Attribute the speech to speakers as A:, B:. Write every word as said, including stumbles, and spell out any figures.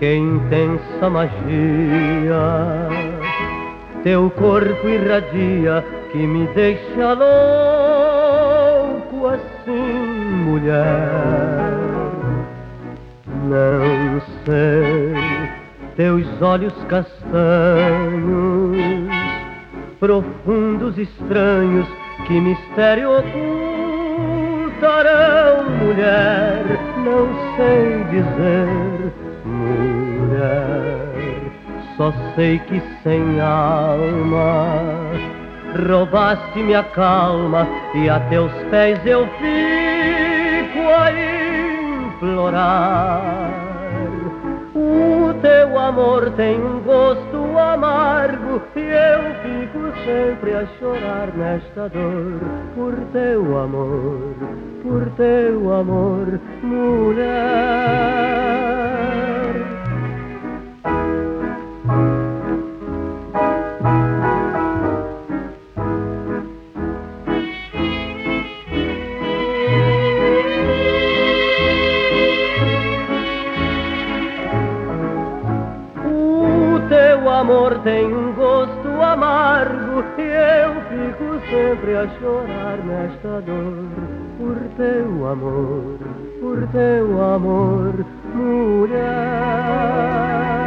A: que intensa magia teu corpo irradia, que me deixa louco assim, mulher. Não sei, teus olhos castanhos, profundos, estranhos, que mistério ocultarão, mulher. Não sei dizer, mulher. Só sei que sem alma roubaste-me a calma, e a teus pés eu fico a implorar. O teu amor tem um gosto amargo, e eu fico sempre a chorar nesta dor. Por teu amor, por teu amor, mulher. O amor tem um gosto amargo, e eu fico sempre a chorar nesta dor. Por teu amor, por teu amor, mulher.